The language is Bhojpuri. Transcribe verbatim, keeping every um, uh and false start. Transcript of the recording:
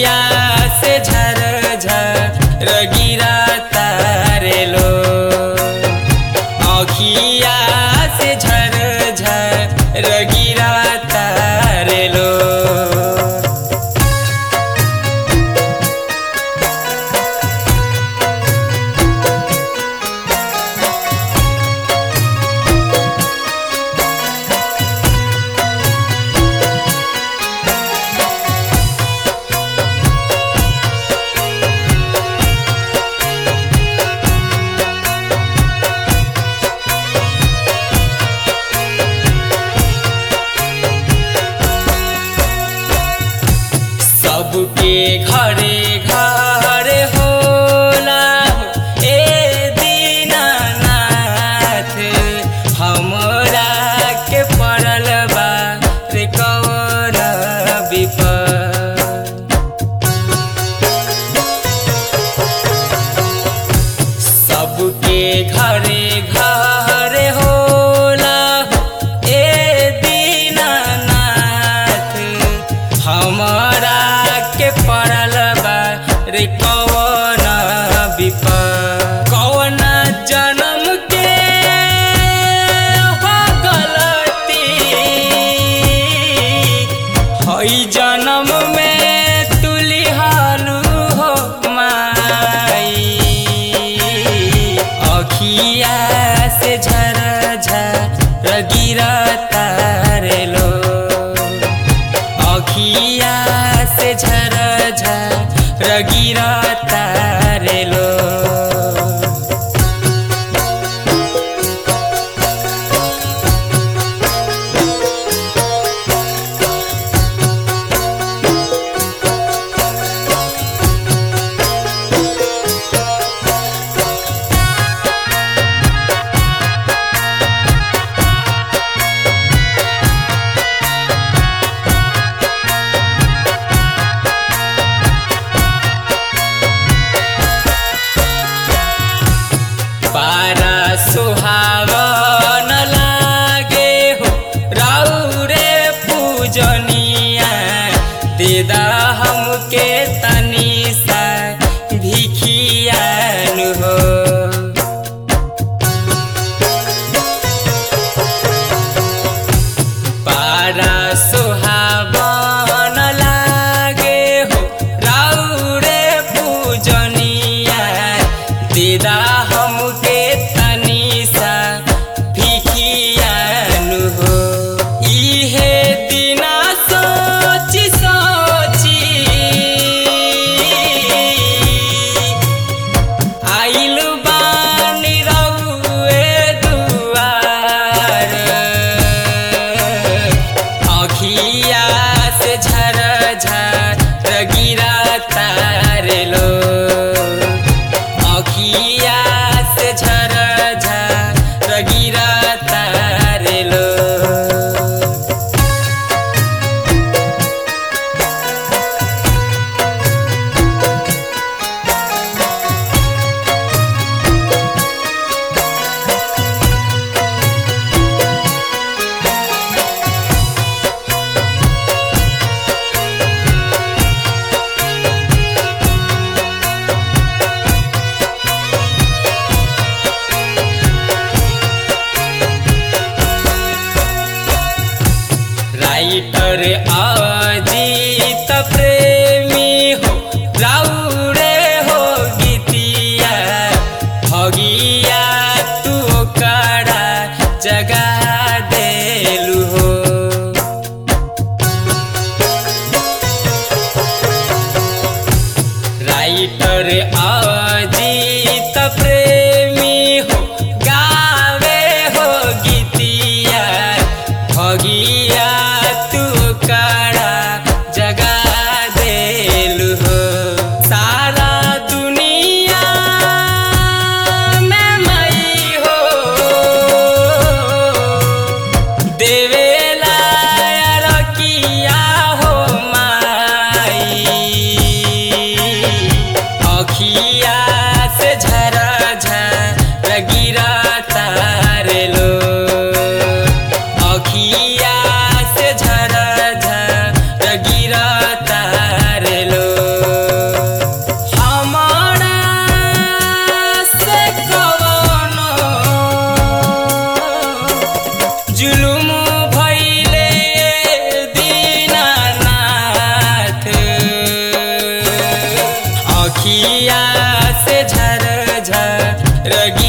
अखिया से झर झर गिरा तारे लो अखिया से झर झर गिरा तारे लो। सबके घरे घरे होला ए दीनानाथ हमरा के पड़ल बा रे कौन विपद। सबके घरे घरे होला ए दीनानाथ हमरा के पड़ल बा रे कौन विपद। कौन जन्म के हो गलती हई जन्म में तुलिहालू हो माई अखिया से झर झर गिरा तारे लो अखिया से झर झर गिरा तारे लो। बारा सुहावन लागे हो राउरे पूजनिया देदा हमके तनी सा भिखियान हो। बारा सुहावन लागे हो राउरे पूजनिया देदा हमके तनी सा भिखियान हो। इहे दिना सोची सोची आइल बानी रउए दुआर अखिया से झर झर गिरा तारे लो अखिया से झर झर गिरा तारे लो। राइटर अजीत प्रेमी हो राउरे हो गीतिया भगिया तू कड़ा जगा देलू हो। राइटर अजीत प्रेमी हो गावे हो गीतिया भगिया तू कड़ा जगा देलू हो। सारा दुनिया में मई हो देवेला रकिया हो माई अखिया अखिया से झर झर